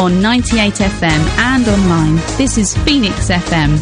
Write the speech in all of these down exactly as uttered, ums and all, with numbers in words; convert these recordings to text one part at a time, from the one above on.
on ninety-eight F M and online. This is Phoenix F M.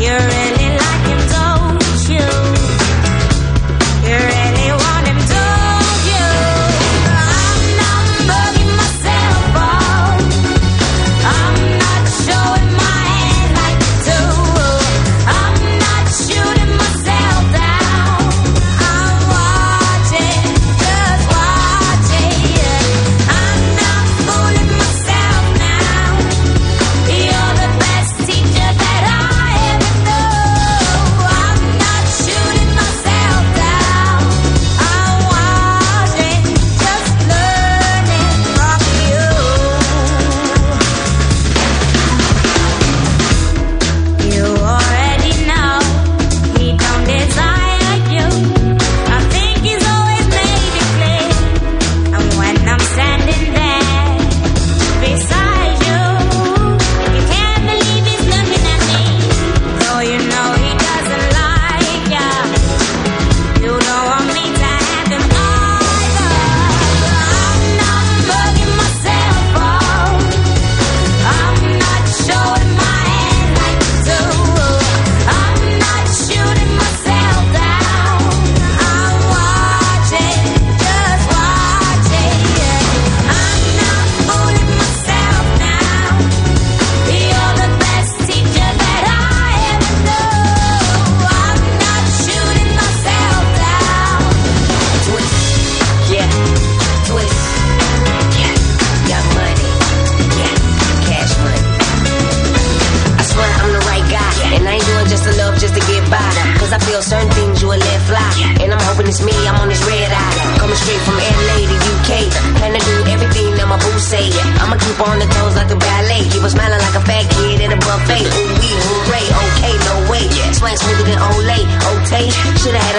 You really want him, don't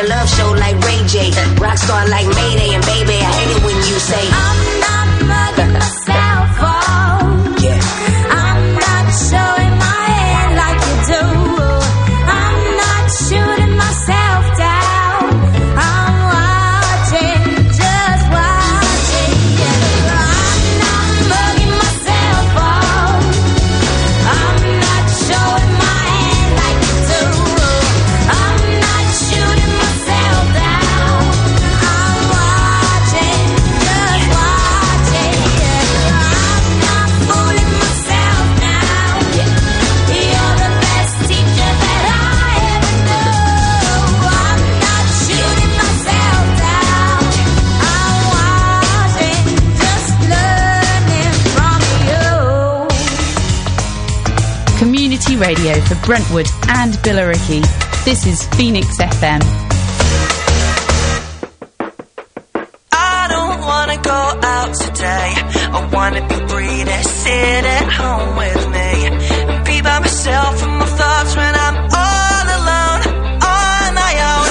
love show like Ray J. Rockstar like Mayday, and baby, I hate it when you say I'm not mugging myself off. Yeah. I'm not showing my hand like you do. I'm not shooting myself down. I'm watching, just watching. Yeah. I'm not mugging myself off. I'm not showing my hand like you do. I'm not shooting myself down. I'm watching, just watching. Yeah. I'm not fooling myself now. You're the best teacher that I ever knew. I'm not shooting myself down. I'm watching, just learning from you. Community radio for Brentwood and Billericay. This is Phoenix F M. I don't wanna go out today. I wanna be free to sit at home with me and be by myself and my thoughts when I'm all alone on my own.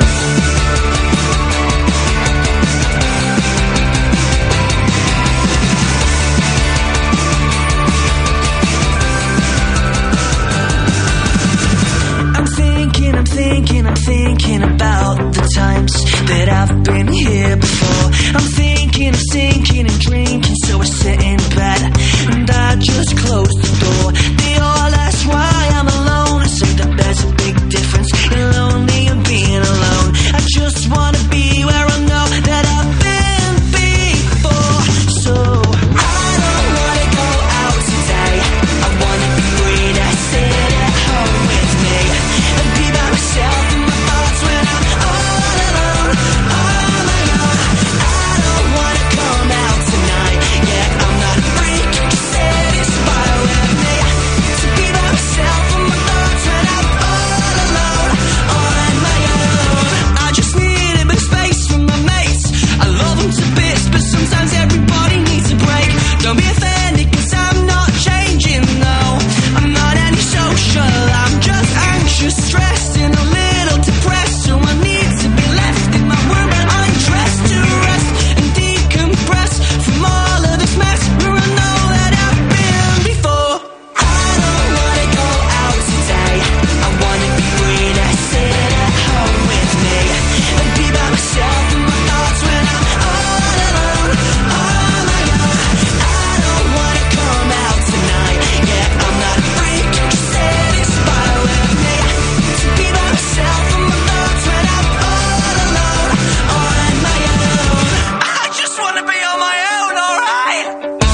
I'm thinking, I'm thinking, I'm thinking about the times that I've been here before. I'm thinking of sinking and drinking, so I sit in bed and I just close the door. They all ask why I'm alone. I say that there's a big difference in lonely and being alone. I just wanna be where I know that I've been before. So I don't wanna go out today. I wanna be free to sit at home with me and be by myself in my thoughts when I'm all alone on my own. I don't wanna come out tonight. Yeah, I'm not a freak. Satisfied with me to be by myself in my thoughts when I'm all alone on my own. I just need a bit of space from my mates. I love them to bits, but sometimes everybody needs a break. Don't be offended, cause I'm not changing, no. I'm not antisocial, I'm just anxious, stressed, and a little depressed. So I need to be left in my room, undressed, to rest and decompress from all of this mess where I know that I've been before. I don't wanna go out today. I wanna be free to sit at home with me and be by myself in my thoughts when I'm all alone on my own. I don't wanna come out tonight. Yeah, I'm not a freak. Satisfied with me to be by myself in my thoughts when I'm all alone on my own. I just wanna be on my own, alright?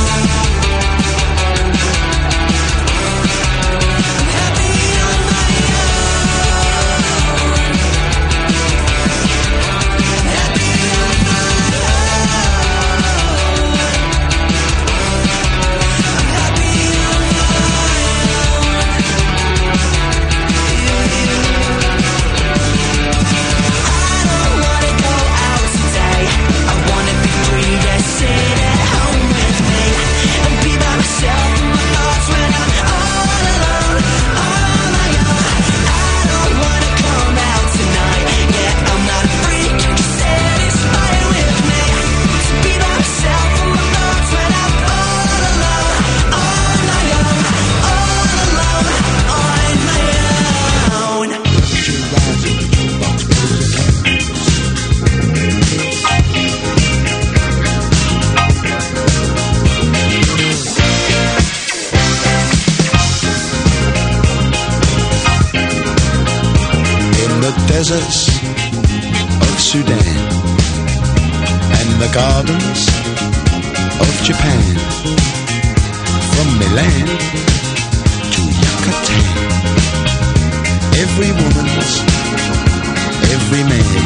Happy on my own. Happy on my own. I'm happy on my own. I don't wanna go out today. I wanna be free to sit at home with me and be by myself in my thoughts when I'm all alone on my own. I don't wanna come out tonight. Yeah, I'm not a freak. Satisfied with me to be by myself in my thoughts when I'm all alone on my own. All alone on my own. In the deserts of Sudan and the gardens of Japan, from Milan to Yucatan, every woman's every man.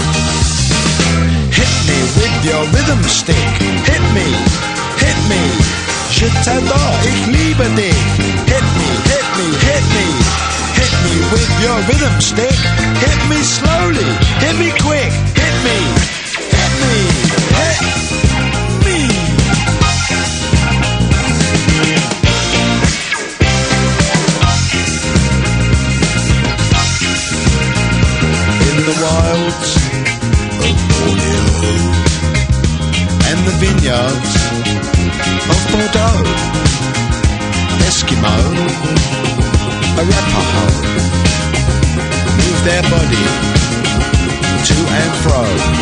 Hit me with your rhythm stick, hit me, hit me. Je t'adore, ich liebe dich. Hit me, hit me, hit me. Hit me with your rhythm stick. Hit me slowly, hit me quick. Hit me, hit me, hit me. in the wilds of Borneo and the vineyards of Bordeaux. Eskimo, Arapaho, move their body to and fro.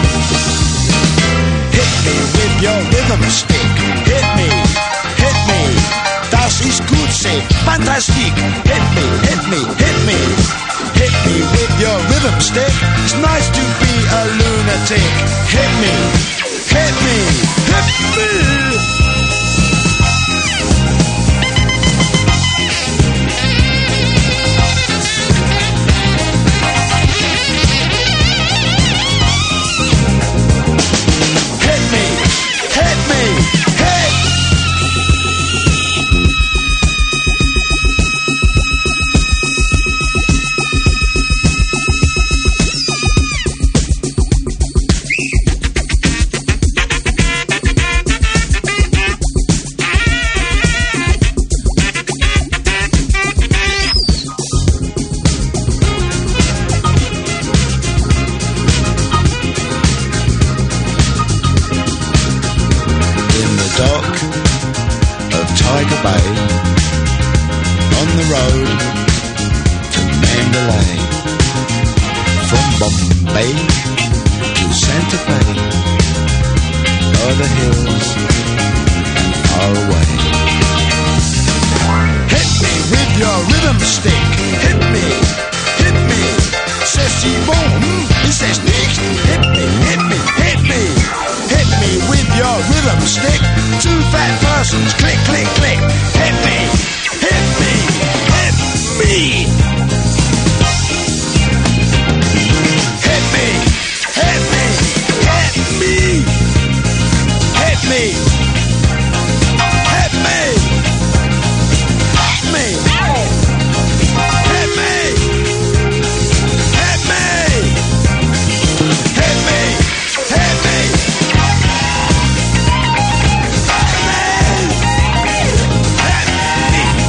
Hit me with your rhythm stick. Hit me, hit me. Das ist gut, say, fantastic. Hit me, hit me, hit me. Hit me with your rhythm stick. It's nice to be a lunatic. Hit me, hit me, hit me. Me.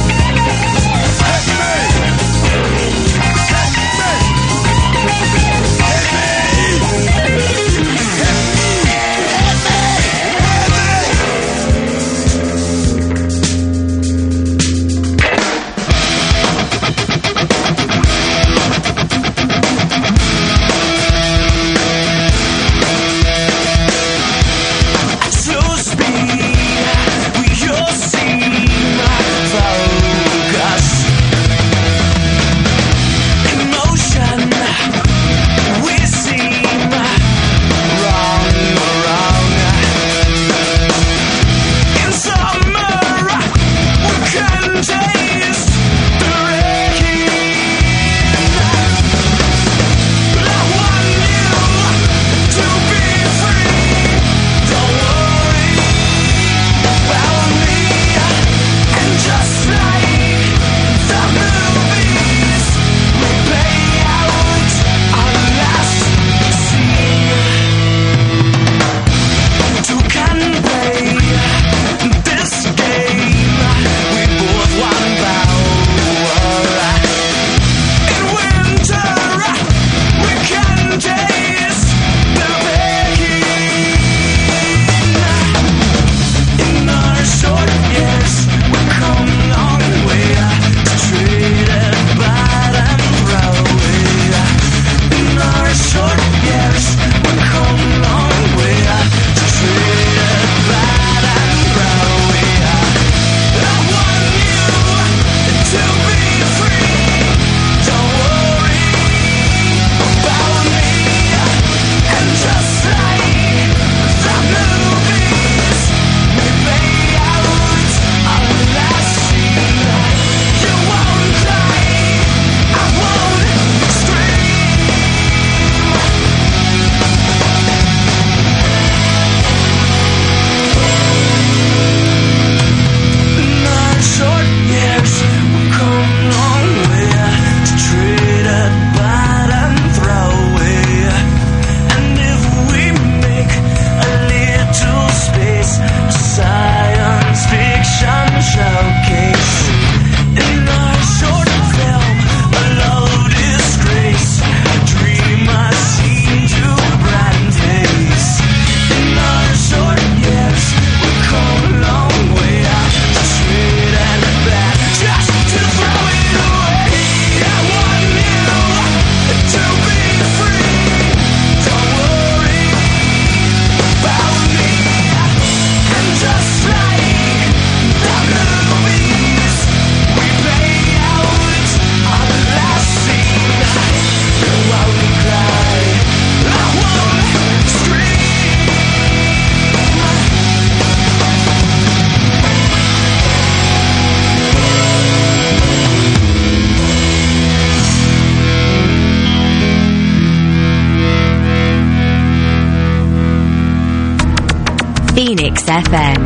Phoenix F M.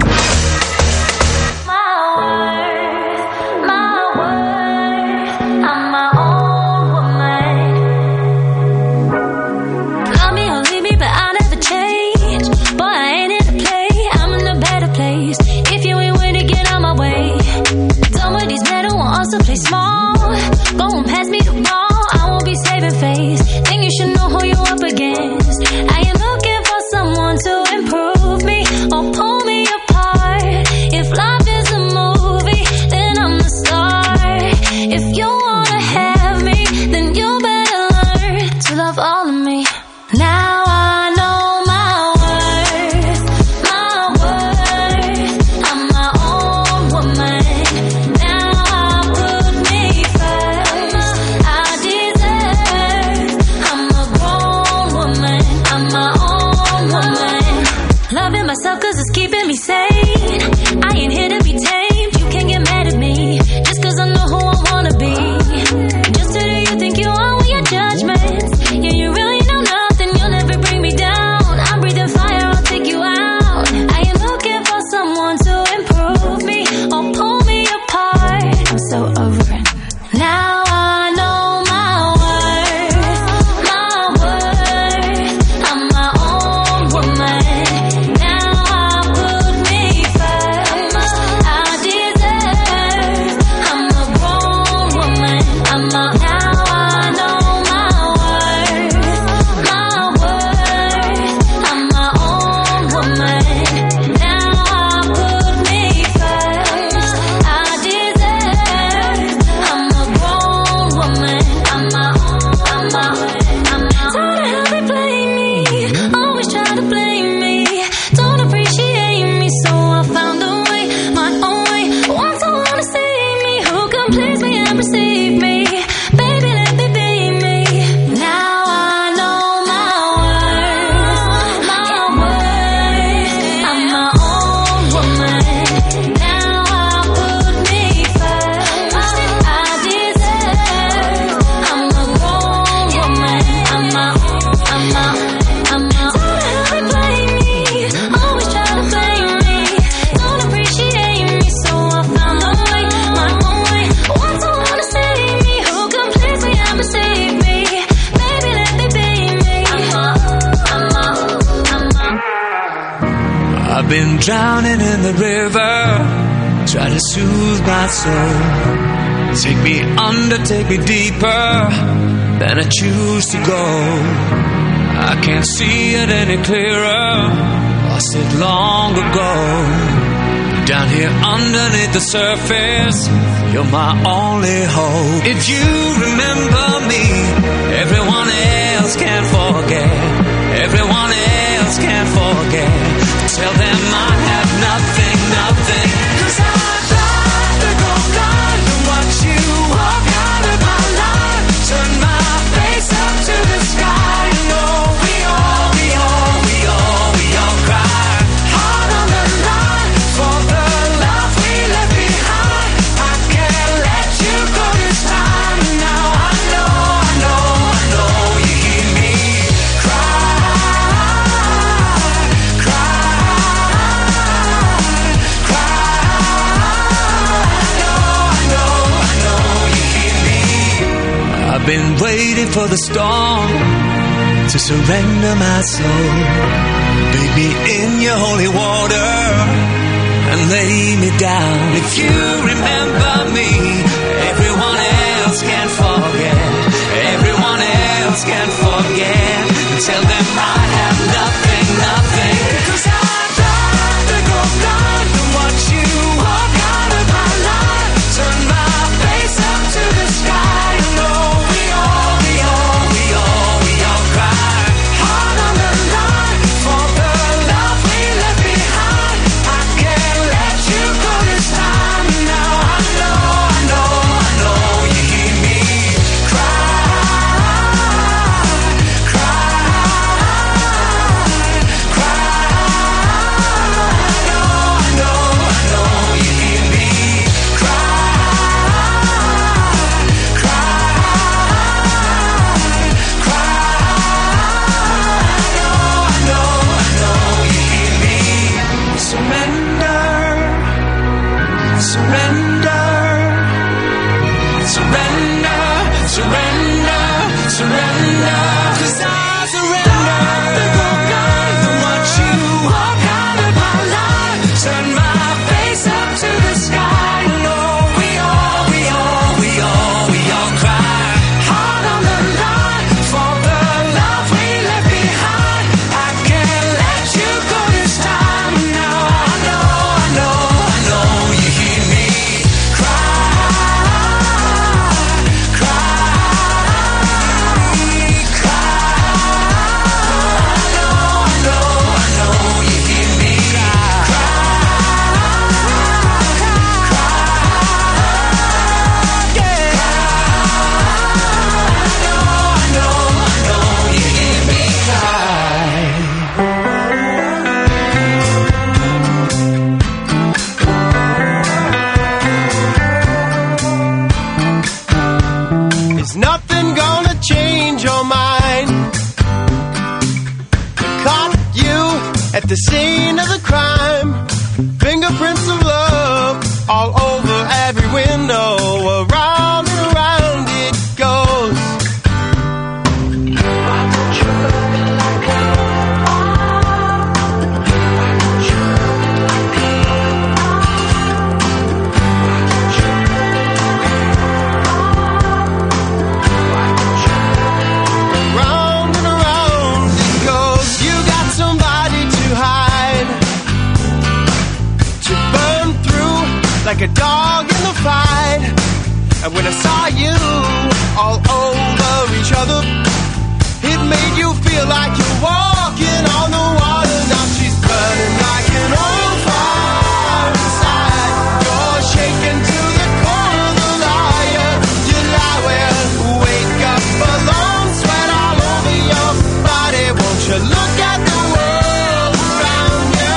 Play small, go and pass me the ball. I won't be saving face. Think you should know who you're up against. I am looking for someone to improve me or pull me apart. If life is a movie, then I'm the star. If you wanna have me, then you better learn to love all of me. Now I know my worth, my worth. I'm my own woman. Myself cause it's keeping me sane. I ain't here to be tamed. You can't get mad at me just cause I know who I wanna be. Just who do you think you are with your judgments? Yeah, you really know nothing. You'll never bring me down. I'm breathing fire, I'll take you out. I am looking for someone to improve me or pull me apart. I'm so over it. Now I know my worth, my worth. I'm my own woman. Been drowning in the river, trying to soothe my soul. Take me under, take me deeper than I choose to go. I can't see it any clearer, lost it long ago. Down here underneath the surface, you're my only hope. If you remember me, everyone else can forget. Everyone else can forget. Tell them I have nothing, nothing. Cause I'd rather go blind than watch you walk out of my life. Turn my face up to the sky. You know we all, we all, we all, we all cry. Heart on the line for the love we left behind. I can't let you go this time. Now I know, I know, I know you hear me cry. I've been waiting for the storm to surrender my soul. Bathe me in your holy water and lay me down. If you remember me, everyone else can forget. Everyone else can forget. Tell them I have nothing, nothing. Cause I'd rather go blind than watch you walk out of my life. Turn my face up to the sky. Cry, cry, cry. the scene of the crime. Fingerprints of love all over every window. Around and around it goes. Why don't you love me like that? Why don't you love me like that? Why don't you love me like that? Round and around it goes. You got somebody to hide, to burn through like a dog in the fight. And when I saw you all over each other, it made you feel like you're walking on the water. Now she's burning like an old fire inside. You're shaking to the core of the liar. You lie well, wake up alone, sweat all over your body. Won't you look at the world around you?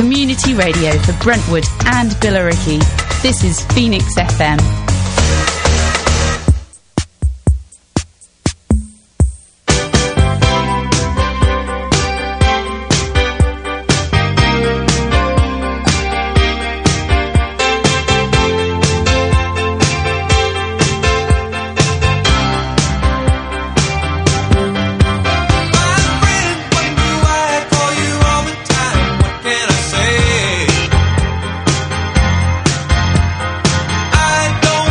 community radio for Brentwood and Billericay. This is Phoenix F M. I don't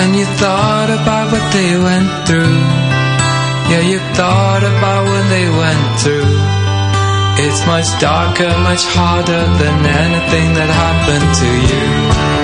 And you thought about what they went through. Yeah, you thought about what they went through. It's much darker, much harder than anything that happened to you.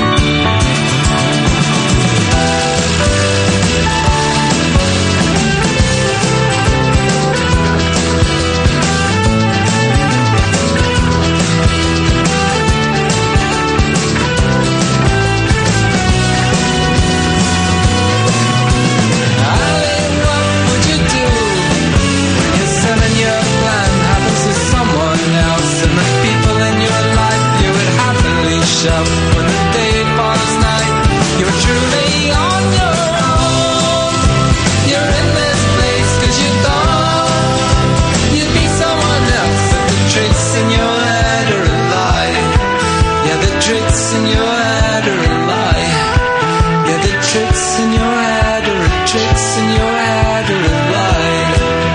When the day falls night, you're truly on your own. You're in this place cause you thought you'd be someone else. But the tricks in your head are a lie. Yeah, the tricks in your head are a lie. Yeah, the tricks in your head are a tricks in your head are a lie.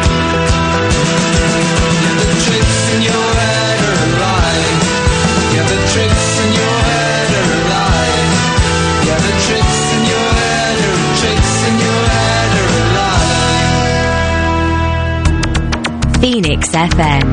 Yeah, the tricks in your head are a lie. Yeah, the tricks in your Phoenix F M.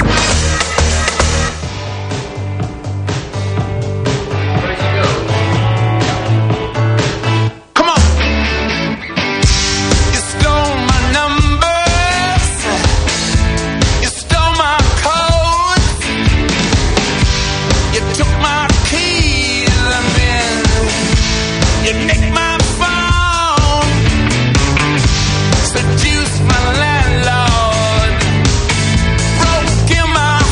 Seduce my landlord, broke in my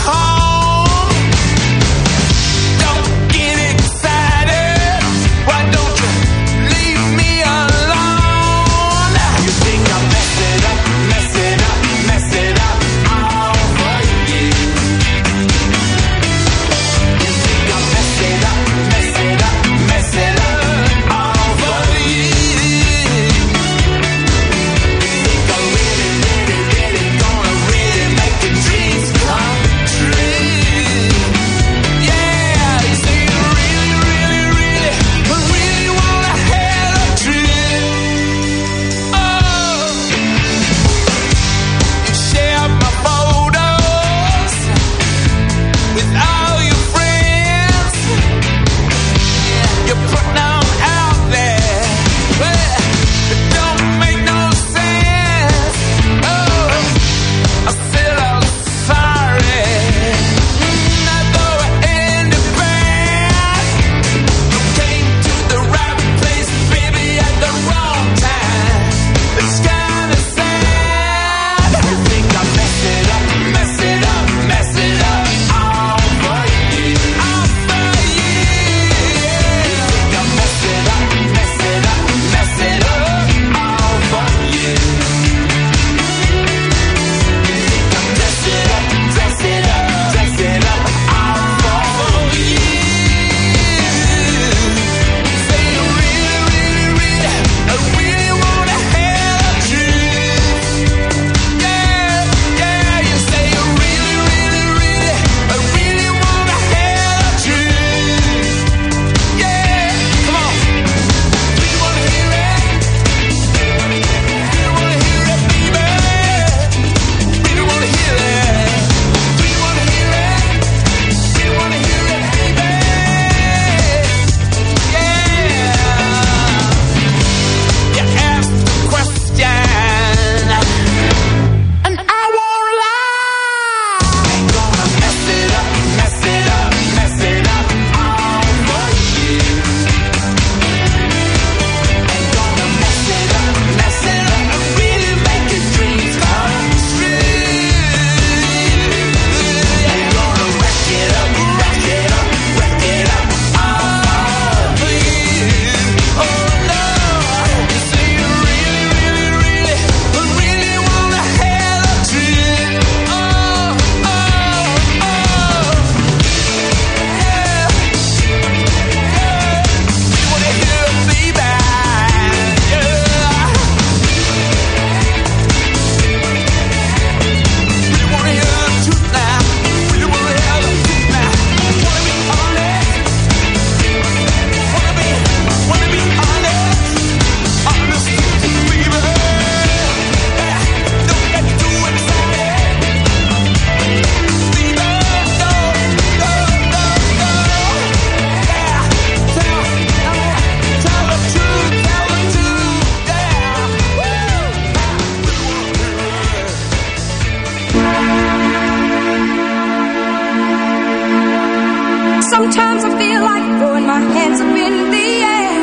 Sometimes I feel like throwing my hands up in the air.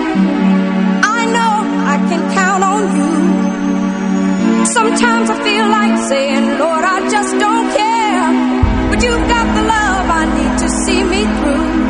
I know I can count on you. Sometimes I feel like saying, Lord, I just don't care. But you've got the love I need to see me through.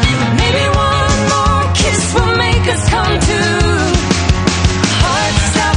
Come to heart stop.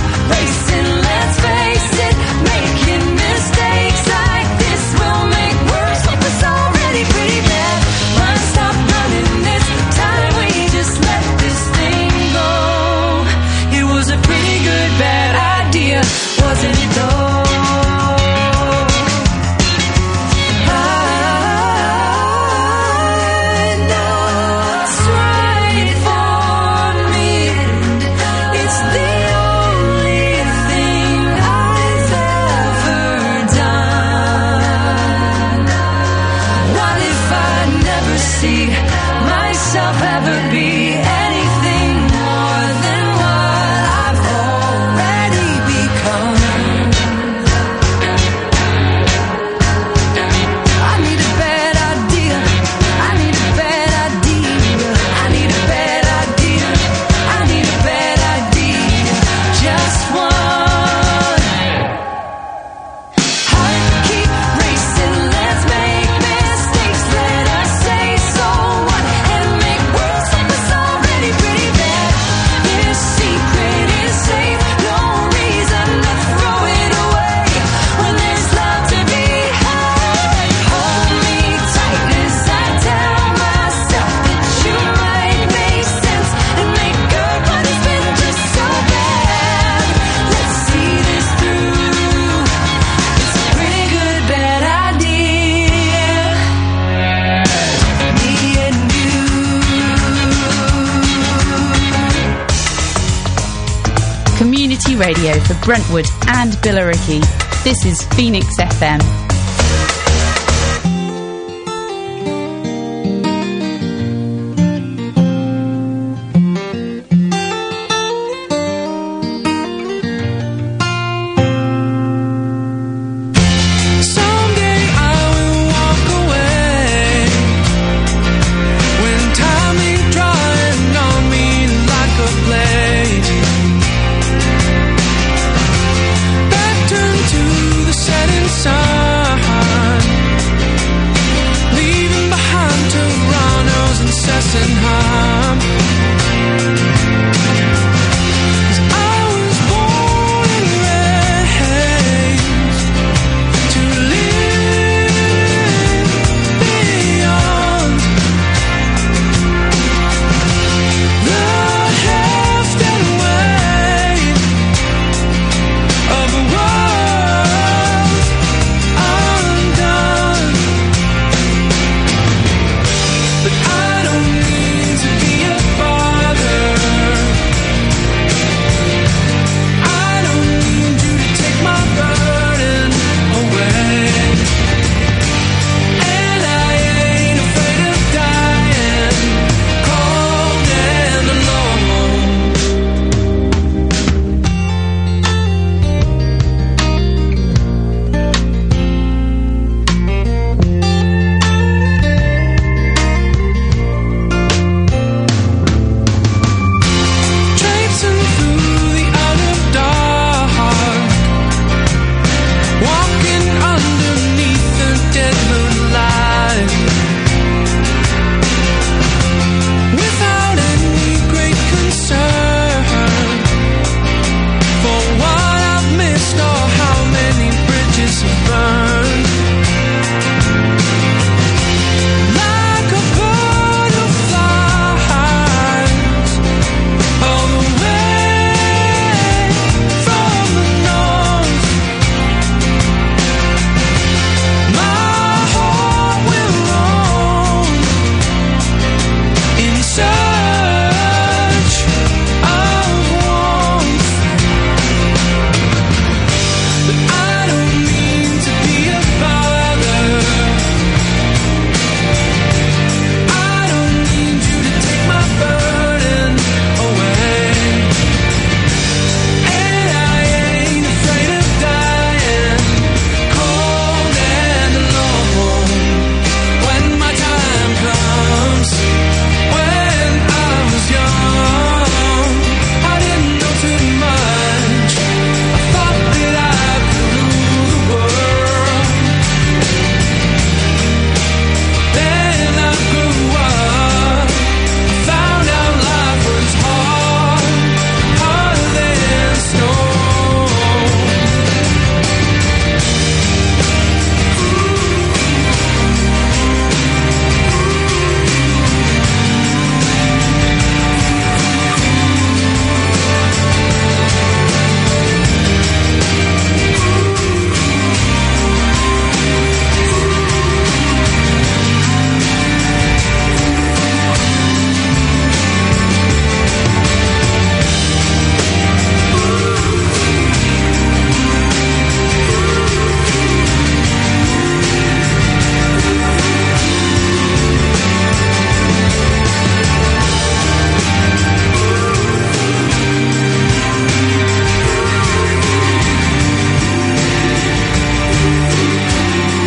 community radio for Brentwood and Billericay. This is Phoenix F M.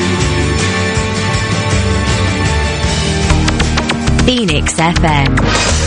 Phoenix F M.